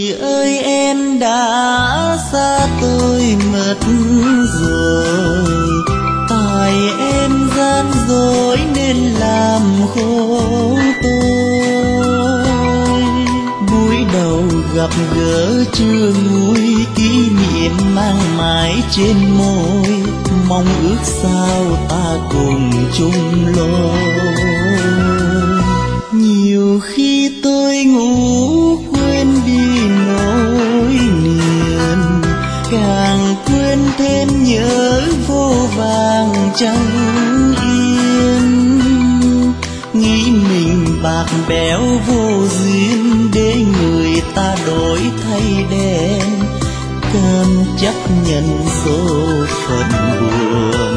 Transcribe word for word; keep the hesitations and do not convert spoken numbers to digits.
người ơi em đã xa tôi mất rồi, tại em gian dối nên làm khổ tôi. Buổi đầu gặp gỡ chưa nguôi, kỷ niệm mang mãi trên môi, mong ước sao ta cùng chung lối. Nhiều khi tôi ngủ quên đi nỗi niềm, càng quên thêm nhớ vô vàng chẳng yên. Nghĩ mình bạc bẽo vô duyên, để người ta đổi thay đen, cam chấp nhận số phận buồn.